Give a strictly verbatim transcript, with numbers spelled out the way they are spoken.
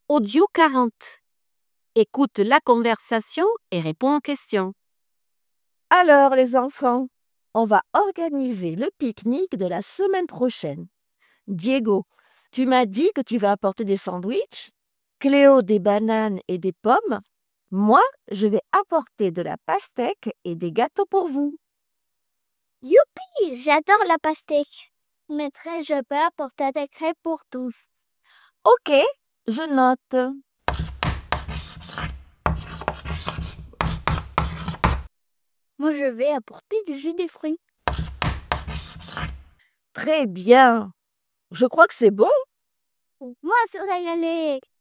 Audio quarante. Écoute la conversation et réponds aux questions. Alors les enfants, on va organiser le pique-nique de la semaine prochaine. Diego, tu m'as dit que tu vas apporter des sandwichs, Cléo des bananes et des pommes. Moi, je vais apporter de la pastèque et des gâteaux pour vous. Youpi, j'adore la pastèque. Mais très je peux apporter des crêpes pour tous. Ok, je note. Moi, je vais apporter du jus de fruits. Très bien. Je crois que c'est bon. Moi, c'est régalé.